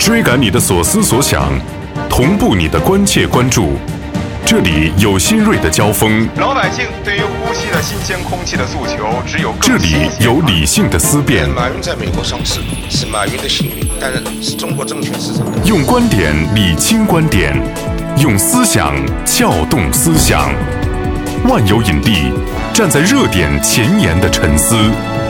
追赶你的所思所想，同步你的关切关注。这里有新锐的交锋， 老百姓对于呼吸的新鲜空气的诉求只有这里有理性的思辨。 马云在美国上市是马云的幸运，但是中国证券市场的。 用观点理清观点，用思想撬动思想。万有引力，站在热点前沿的沉思。